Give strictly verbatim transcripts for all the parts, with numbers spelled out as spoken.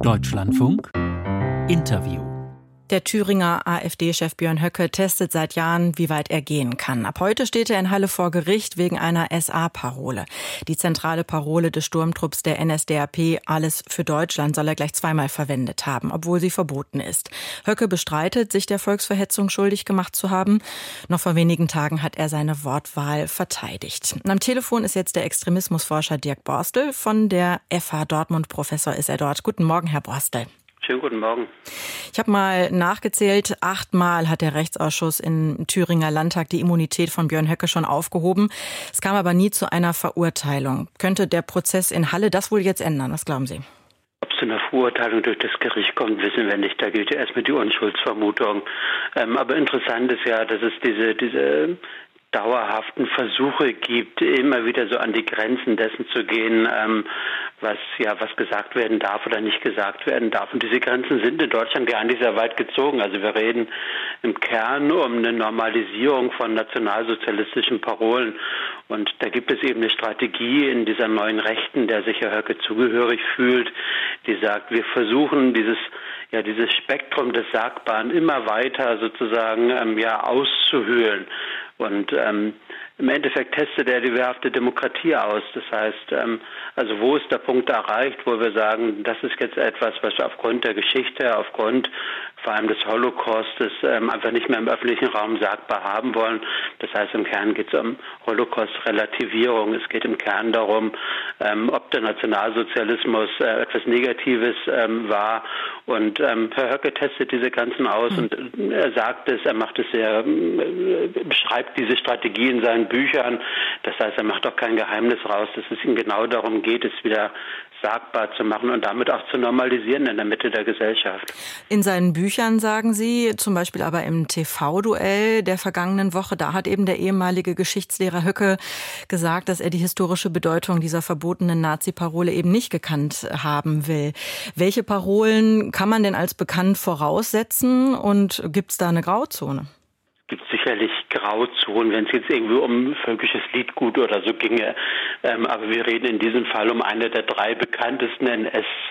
Deutschlandfunk Interview. Der Thüringer AfD-Chef Björn Höcke testet seit Jahren, wie weit er gehen kann. Ab heute steht er in Halle vor Gericht wegen einer S A-Parole. Die zentrale Parole des Sturmtrupps der N S D A P, Alles für Deutschland, soll er gleich zweimal verwendet haben, obwohl sie verboten ist. Höcke bestreitet, sich der Volksverhetzung schuldig gemacht zu haben. Noch vor wenigen Tagen hat er seine Wortwahl verteidigt. Und am Telefon ist jetzt der Extremismusforscher Dirk Borstel von der F H Dortmund. Professor ist er dort. Guten Morgen, Herr Borstel. Schönen guten Morgen. Ich habe mal nachgezählt, achtmal hat der Rechtsausschuss im Thüringer Landtag die Immunität von Björn Höcke schon aufgehoben. Es kam aber nie zu einer Verurteilung. Könnte der Prozess in Halle das wohl jetzt ändern? Was glauben Sie? Ob es zu einer Verurteilung durch das Gericht kommt, wissen wir nicht. Da gilt ja erstmal die Unschuldsvermutung. Ähm, aber interessant ist ja, dass es diese, diese dauerhaften Versuche gibt, immer wieder so an die Grenzen dessen zu gehen, ähm, was ja was gesagt werden darf oder nicht gesagt werden darf. Und diese Grenzen sind in Deutschland gar nicht sehr weit gezogen. Also wir reden im Kern um eine Normalisierung von nationalsozialistischen Parolen. Und da gibt es eben eine Strategie in dieser neuen Rechten, der sich Herr Höcke zugehörig fühlt, die sagt, wir versuchen dieses ja dieses Spektrum des Sagbaren immer weiter sozusagen ähm, ja auszuhöhlen. Und ähm, im Endeffekt testet er die wehrhafte Demokratie aus. Das heißt, ähm, also wo ist der Punkt erreicht, wo wir sagen, das ist jetzt etwas, was wir aufgrund der Geschichte, aufgrund vor allem des Holocaustes ähm, einfach nicht mehr im öffentlichen Raum sagbar haben wollen. Das heißt, im Kern geht es um Holocaust-Relativierung. Es geht im Kern darum, ähm, ob der Nationalsozialismus äh, etwas Negatives ähm, war. Und ähm, Herr Höcke testet diese Grenzen aus mhm. und er sagt es, er macht es sehr, äh, beschreibt diese Strategie in seinen Büchern. Das heißt, er macht auch kein Geheimnis raus, dass es ihm genau darum geht, es wieder sagbar zu machen und damit auch zu normalisieren in der Mitte der Gesellschaft. In seinen Büchern sagen Sie, zum Beispiel aber im T V-Duell der vergangenen Woche, da hat eben der ehemalige Geschichtslehrer Höcke gesagt, dass er die historische Bedeutung dieser verbotenen Nazi-Parole eben nicht gekannt haben will. Welche Parolen kann man denn als bekannt voraussetzen und gibt es da eine Grauzone? Es gibt sicherlich Grauzonen, wenn es jetzt irgendwie um völkisches Liedgut oder so ginge. Ähm, aber wir reden in diesem Fall um eine der drei bekanntesten N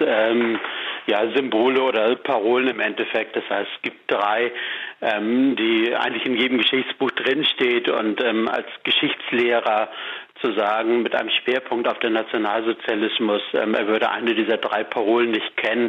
S-Symbole ähm, ja, oder Parolen im Endeffekt. Das heißt, es gibt drei, ähm, die eigentlich in jedem Geschichtsbuch drinsteht und ähm, als Geschichtslehrer zu sagen, mit einem Schwerpunkt auf den Nationalsozialismus, ähm, er würde eine dieser drei Parolen nicht kennen,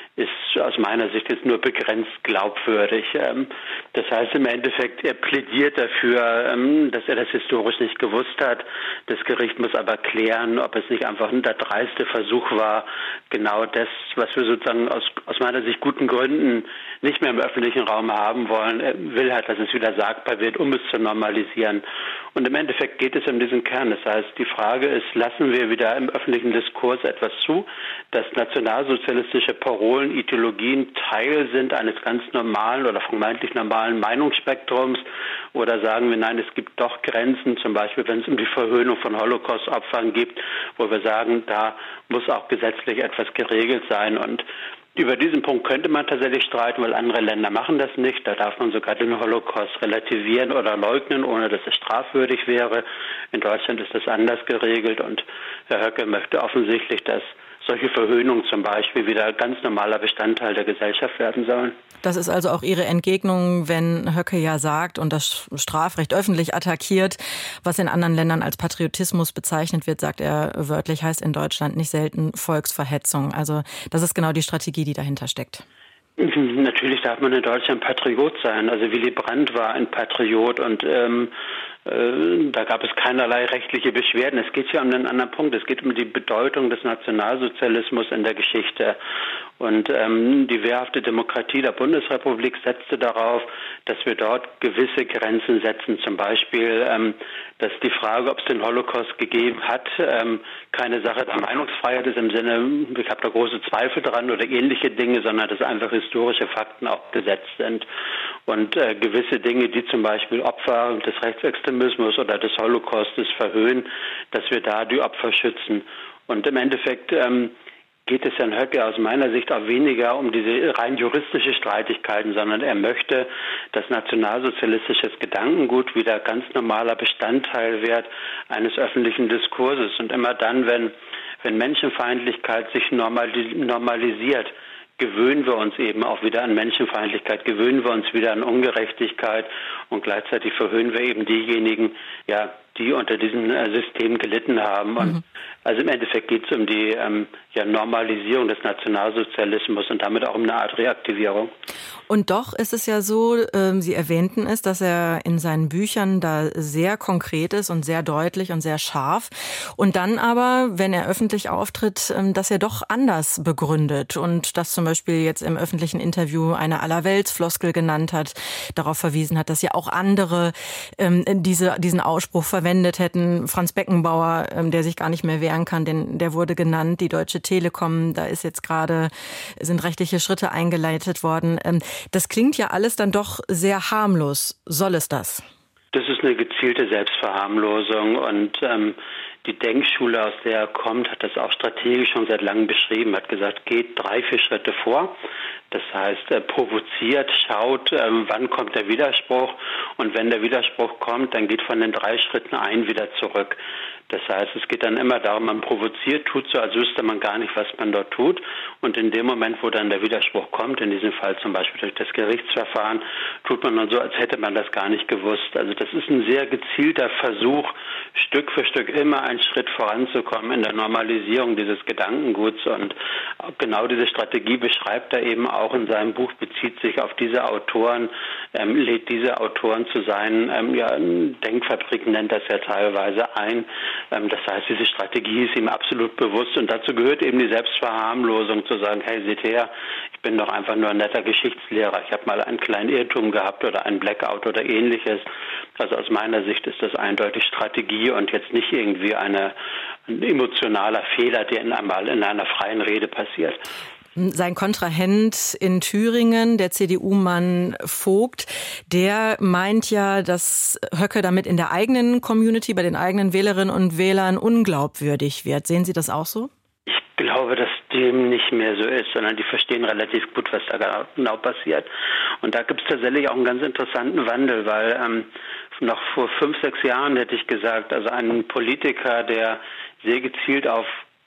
ist aus meiner Sicht jetzt nur begrenzt glaubwürdig. Das heißt im Endeffekt, er plädiert dafür, dass er das historisch nicht gewusst hat. Das Gericht muss aber klären, ob es nicht einfach der dreiste Versuch war, genau das, was wir sozusagen aus, aus meiner Sicht guten Gründen nicht mehr im öffentlichen Raum haben wollen. Er will halt, dass es wieder sagbar wird, um es zu normalisieren. Und im Endeffekt geht es um diesen Kern. Das heißt, die Frage ist, lassen wir wieder im öffentlichen Diskurs etwas zu, dass nationalsozialistische Parolen, Ideologien Teil sind eines ganz normalen oder vermeintlich normalen Meinungsspektrums, oder sagen wir, nein, es gibt doch Grenzen, zum Beispiel wenn es um die Verhöhnung von Holocaust-Opfern geht, wo wir sagen, da muss auch gesetzlich etwas geregelt sein. Und über diesen Punkt könnte man tatsächlich streiten, weil andere Länder machen das nicht. Da darf man sogar den Holocaust relativieren oder leugnen, ohne dass es strafwürdig wäre. In Deutschland ist das anders geregelt und Herr Höcke möchte offensichtlich, dass solche Verhöhnungen zum Beispiel wieder ganz normaler Bestandteil der Gesellschaft werden sollen. Das ist also auch Ihre Entgegnung, wenn Höcke ja sagt und das Strafrecht öffentlich attackiert, was in anderen Ländern als Patriotismus bezeichnet wird, sagt er wörtlich, heißt in Deutschland nicht selten Volksverhetzung. Also das ist genau die Strategie, die dahinter steckt. Natürlich darf man in Deutschland Patriot sein. Also Willy Brandt war ein Patriot und ähm, äh, da gab es keinerlei rechtliche Beschwerden. Es geht hier um einen anderen Punkt. Es geht um die Bedeutung des Nationalsozialismus in der Geschichte. Und ähm, die wehrhafte Demokratie der Bundesrepublik setzte darauf, dass wir dort gewisse Grenzen setzen. Zum Beispiel, ähm, dass die Frage, ob es den Holocaust gegeben hat, ähm, keine Sache der Meinungsfreiheit ist im Sinne, ich habe da große Zweifel dran oder ähnliche Dinge, sondern dass einfach historische Fakten auch gesetzt sind. Und äh, gewisse Dinge, die zum Beispiel Opfer des Rechtsextremismus oder des Holocaustes verhöhnen, dass wir da die Opfer schützen. Und im Endeffekt ähm, geht es Herrn Höcke aus meiner Sicht auch weniger um diese rein juristische Streitigkeiten, sondern er möchte, dass nationalsozialistisches Gedankengut wieder ganz normaler Bestandteil wird eines öffentlichen Diskurses. Und immer dann, wenn, wenn Menschenfeindlichkeit sich normalisiert, gewöhnen wir uns eben auch wieder an Menschenfeindlichkeit, gewöhnen wir uns wieder an Ungerechtigkeit und gleichzeitig verhöhnen wir eben diejenigen, ja, die unter diesem äh, System gelitten haben. Und mhm. also im Endeffekt geht es um die ähm, ja, Normalisierung des Nationalsozialismus und damit auch um eine Art Reaktivierung. Und doch ist es ja so, äh, Sie erwähnten es, dass er in seinen Büchern da sehr konkret ist und sehr deutlich und sehr scharf. Und dann aber, wenn er öffentlich auftritt, äh, dass er doch anders begründet und das zum Beispiel jetzt im öffentlichen Interview eine Allerweltsfloskel genannt hat, darauf verwiesen hat, dass ja auch andere ähm, diese, diesen Ausspruch verwendet hätten. Franz Beckenbauer, ähm, der sich gar nicht mehr wehren kann, denn der wurde genannt, die Deutsche Telekom, da ist jetzt gerade, sind rechtliche Schritte eingeleitet worden. Ähm, das klingt ja alles dann doch sehr harmlos. Soll es das? Das ist eine gezielte Selbstverharmlosung und ähm, die Denkschule, aus der er kommt, hat das auch strategisch schon seit langem beschrieben, hat gesagt, geht drei, vier Schritte vor. Das heißt, er provoziert, schaut, ähm, wann kommt der Widerspruch und wenn der Widerspruch kommt, dann geht von den drei Schritten ein wieder zurück. Das heißt, es geht dann immer darum, man provoziert, tut so, als wüsste man gar nicht, was man dort tut. Und in dem Moment, wo dann der Widerspruch kommt, in diesem Fall zum Beispiel durch das Gerichtsverfahren, tut man dann so, als hätte man das gar nicht gewusst. Also das ist ein sehr gezielter Versuch, Stück für Stück immer einen Schritt voranzukommen in der Normalisierung dieses Gedankenguts. Und genau diese Strategie beschreibt er eben auch in seinem Buch, bezieht sich auf diese Autoren, ähm, lädt diese Autoren zu seinen ähm, ja, Denkfabriken, nennt das ja teilweise ein. Das heißt, diese Strategie ist ihm absolut bewusst und dazu gehört eben die Selbstverharmlosung, zu sagen, hey, seht her, ich bin doch einfach nur ein netter Geschichtslehrer, ich habe mal einen kleinen Irrtum gehabt oder einen Blackout oder ähnliches. Also aus meiner Sicht ist das eindeutig Strategie und jetzt nicht irgendwie eine, ein emotionaler Fehler, der in einmal in einer freien Rede passiert. Sein Kontrahent in Thüringen, der C D U-Mann Vogt, der meint ja, dass Höcke damit in der eigenen Community, bei den eigenen Wählerinnen und Wählern unglaubwürdig wird. Sehen Sie das auch so? Ich glaube, dass dem nicht mehr so ist, sondern die verstehen relativ gut, was da genau passiert. Und da gibt es tatsächlich auch einen ganz interessanten Wandel, weil ähm, noch vor fünf, sechs Jahren hätte ich gesagt, also ein Politiker, der sehr gezielt auf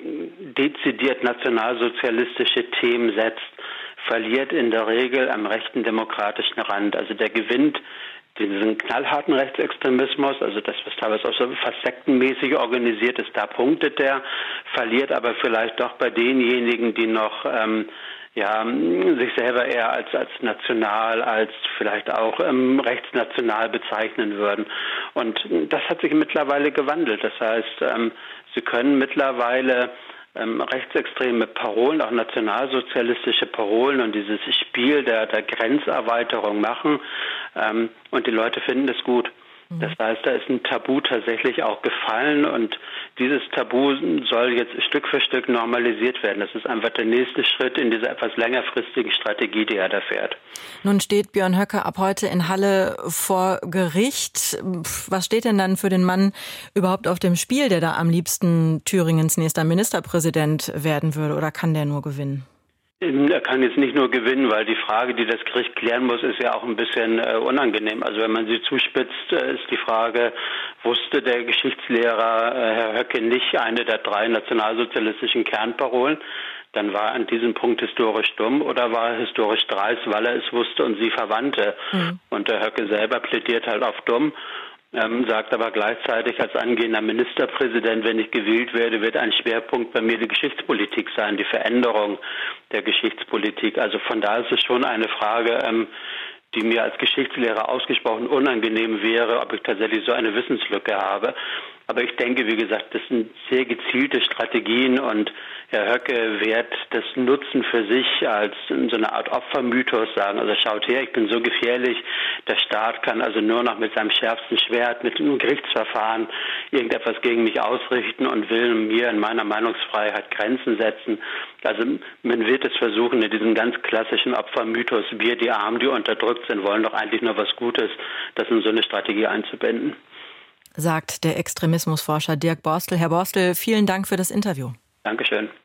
dezidiert nationalsozialistische Themen setzt, verliert in der Regel am rechten demokratischen Rand. Also der gewinnt diesen knallharten Rechtsextremismus, also das, was teilweise auch so fast sektenmäßig organisiert ist, da punktet der, verliert aber vielleicht doch bei denjenigen, die noch ähm, ja, sich selber eher als, als national, als vielleicht auch ähm, rechtsnational bezeichnen würden. Und das hat sich mittlerweile gewandelt. Das heißt, ähm, Sie können mittlerweile ähm, rechtsextreme Parolen, auch nationalsozialistische Parolen und dieses Spiel der, der Grenzerweiterung machen ähm, und die Leute finden das gut. Das heißt, da ist ein Tabu tatsächlich auch gefallen und dieses Tabu soll jetzt Stück für Stück normalisiert werden. Das ist einfach der nächste Schritt in dieser etwas längerfristigen Strategie, die er da fährt. Nun steht Björn Höcke ab heute in Halle vor Gericht. Was steht denn dann für den Mann überhaupt auf dem Spiel, der da am liebsten Thüringens nächster Ministerpräsident werden würde, oder kann der nur gewinnen? Er kann jetzt nicht nur gewinnen, weil die Frage, die das Gericht klären muss, ist ja auch ein bisschen äh, unangenehm. Also wenn man sie zuspitzt, äh, ist die Frage, wusste der Geschichtslehrer äh, Herr Höcke nicht eine der drei nationalsozialistischen Kernparolen? Dann war er an diesem Punkt historisch dumm oder war er historisch dreist, weil er es wusste und sie verwandte. Mhm. Und der Höcke selber plädiert halt auf dumm. Ähm, sagt aber gleichzeitig als angehender Ministerpräsident, wenn ich gewählt werde, wird ein Schwerpunkt bei mir die Geschichtspolitik sein, die Veränderung der Geschichtspolitik. Also von da ist es schon eine Frage, ähm, die mir als Geschichtslehrer ausgesprochen unangenehm wäre, ob ich tatsächlich so eine Wissenslücke habe. Aber ich denke, wie gesagt, das sind sehr gezielte Strategien und Herr Höcke wird das nutzen für sich als so eine Art Opfermythos sagen. Also schaut her, ich bin so gefährlich, der Staat kann also nur noch mit seinem schärfsten Schwert, mit einem Gerichtsverfahren irgendetwas gegen mich ausrichten und will mir in meiner Meinungsfreiheit Grenzen setzen. Also man wird es versuchen, in diesem ganz klassischen Opfermythos, wir die Armen, die unterdrückt sind, wollen doch eigentlich nur was Gutes, das in so eine Strategie einzubinden. Sagt der Extremismusforscher Dirk Borstel. Herr Borstel, vielen Dank für das Interview. Dankeschön.